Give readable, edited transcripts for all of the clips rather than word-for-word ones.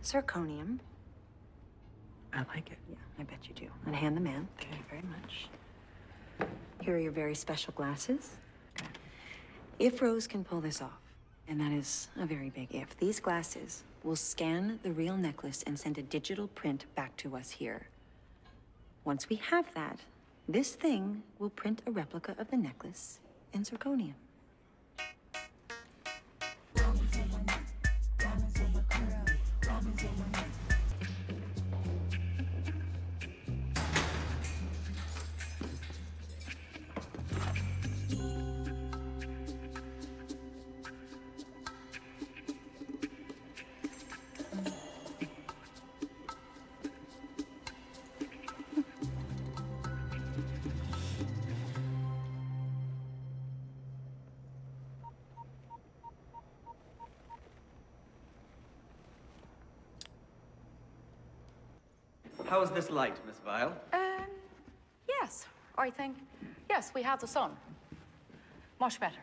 zirconium. I like it. Yeah, I bet you do. And hand the man. Thank you very much. Here are your very special glasses. Okay. If Rose can pull this off, and that is a very big if, these glasses will scan the real necklace and send a digital print back to us here. Once we have that, this thing will print a replica of the necklace in zirconium. How is this light, Miss Vile? Yes, I think. Yes, we have the sun. Much better.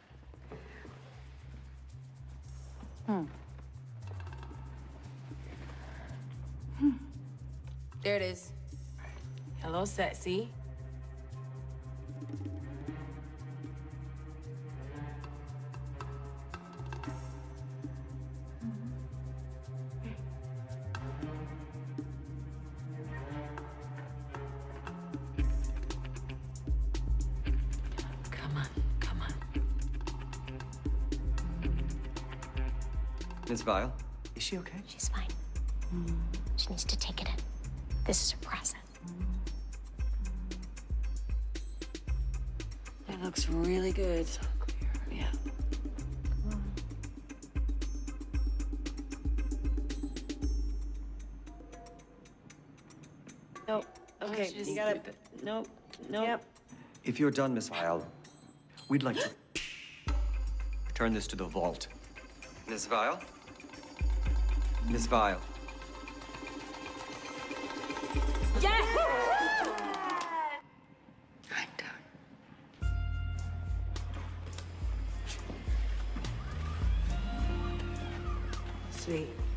There it is. Hello, sexy. Come on, come on. Miss Vile, is she okay? She's fine. She needs to take it in. This is her process. That looks really good. Yeah. Nope. Okay, you gotta. Nope. Nope. Yep. If you're done, Miss Vile, we'd like to return this to the vault. Miss Vile? Miss Vile. I'm done. Sweet.